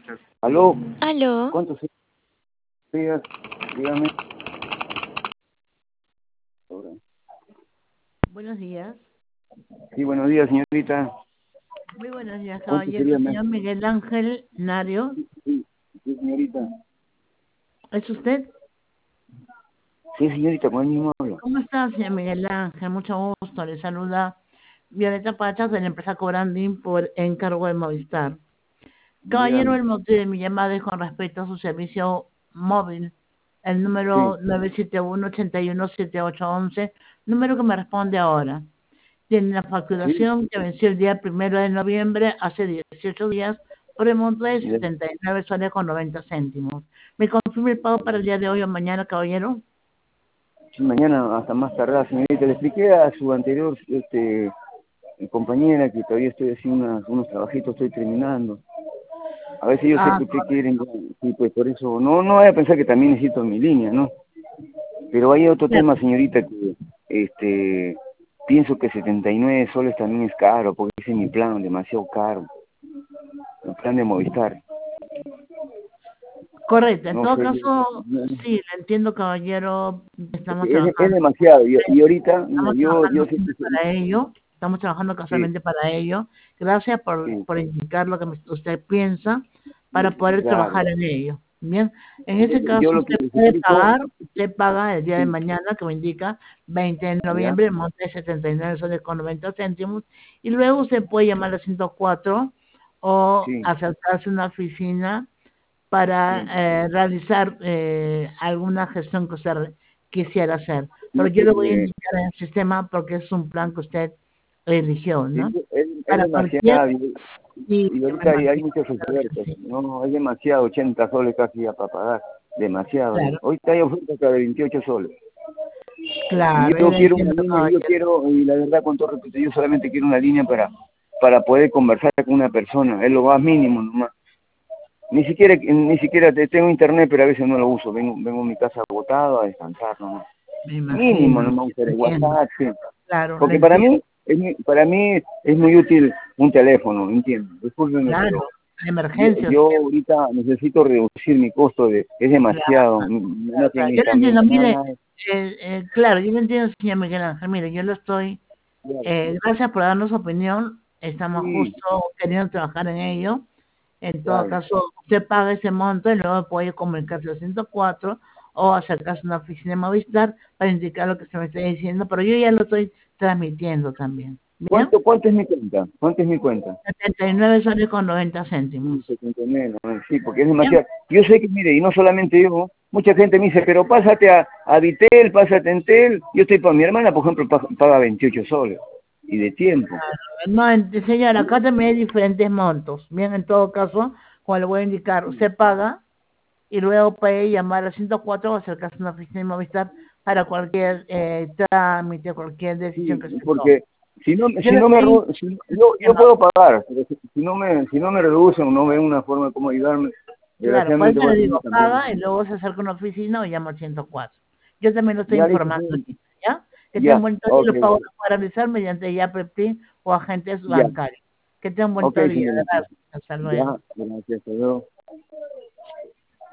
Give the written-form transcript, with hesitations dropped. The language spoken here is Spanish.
Aló, Aló, ¿cuántos días? Dígame. Buenos días. Sí, buenos días, señorita. Muy buenos días, ¿Cuántos caballero. serían? Señor Miguel Ángel Nario, Sí, sí, señorita. ¿es usted? Sí, señorita, con el mismo hablo. ¿Cómo está, señor Miguel Ángel? Mucho gusto. Le saluda Violeta Pachas de la empresa Cobranding por encargo de Movistar. Caballero, Dígame. el motivo de mi llamada es con respecto a su servicio móvil, el Sí, número 971-817811, número que me responde ahora. Tiene una sí, facturación que venció el día 1 de noviembre, hace 18 días, por el monto de ya. 79 soles con 90 céntimos. ¿Me confirma el pago para el día de hoy o mañana, caballero? Sí, mañana hasta más tardar, señorita. Le expliqué a su anterior compañera que todavía estoy haciendo unos trabajitos, estoy terminando. A veces yo sé Ah, que usted quiere, sí, pues por eso, no vaya a pensar que también necesito mi línea, ¿no? Pero hay otro claro. tema, señorita, que pienso que 79 soles también es caro, porque ese es mi plan, demasiado caro, el plan de Movistar. Correcto. En No todo sé, caso, sí, le entiendo, caballero. Estamos es trabajando. demasiado. Y ahorita, mira, Estamos yo trabajando sé que... para ello, estamos trabajando Sí, casualmente para ello. Gracias sí, por indicar lo que usted piensa para poder claro. trabajar en ello. Bien, en ese Entonces, yo caso lo que usted les puede explico, pagar, usted paga el día de sí, mañana, que me indica 20 de ¿ya? noviembre, el monte de 79 soles con 90 céntimos, y luego usted puede llamar a 104 o Sí, acercarse a una oficina para sí. realizar alguna gestión que usted quisiera hacer. Pero No, yo le voy a indicar en el sistema porque es un plan que usted eligió, sí, ¿no? es Para cualquier demasiado. y Y que me ahorita hay mantenga, muchas claro que ofertas. sí. No, es demasiado, 80 soles casi ya para pagar. Demasiado. Claro, Ahorita hay ofertas hasta de 28 soles. Y claro, yo yo le quiero una entiendo, línea, yo caballero. quiero, y la verdad con todo respeto, yo solamente quiero una línea para poder conversar con una persona, es lo más mínimo nomás. Ni siquiera tengo internet, pero a veces no lo uso, vengo a mi casa agotado a descansar nomás. Me Mínimo imagino, nomás sí, usar le el entiendo. WhatsApp, sí. Claro, le Porque para entiendo. mí, es muy útil un teléfono, entiendo. Discúlpeme, pero Claro, la yo, emergencia, yo ahorita necesito reducir mi costo es claro, demasiado, no claro, tiene claro. ni Yo le también entiendo, nada mire, más. claro, yo le entiendo, señor Miguel Ángel, mire, yo lo estoy. Claro. Gracias por darnos su opinión. Estamos Sí, justo queriendo trabajar en ello. En todo claro. caso, usted paga ese monto y luego puede comunicarse al 104 o acercarse a una oficina de Movistar para indicar lo que se me está diciendo, pero yo ya lo estoy transmitiendo también. ¿Bien? ¿Cuánto es mi cuenta? ¿Cuánto es mi cuenta? 79 soles con 90 céntimos. Sí, 79, ¿no? Sí, porque es ¿Bien? demasiado. Yo sé que, mire, y no solamente yo, mucha gente me dice, pero pásate a Vitel, pásate a Entel. Yo estoy para mi hermana, por ejemplo, paga 28 soles. Y de tiempo. No, señora, acá también hay diferentes montos. Bien, en todo caso, como le voy a indicar, usted paga y luego puede llamar al 104 o acercarse a una oficina de Movistar para cualquier trámite, cualquier decisión Sí, que se tome. porque si no, Yo si le no me, estoy yo diciendo, puedo pagar, pero si no me reducen o no ven una forma de cómo ayudarme, claro, por desgraciadamente eso voy a le tener que digo, cambiar. paga y luego se acerca a una oficina o llama al 104. Yo también lo estoy Ya listo, informando sí. aquí, ¿ya? Que tenga un Ya, bonito día y ok, los pagos los puede realizar mediante YAPP o agentes ya, bancarios. Que tenga un ok, bonito día, señorita. gracias. Hasta Ya, luego. gracias, hasta luego.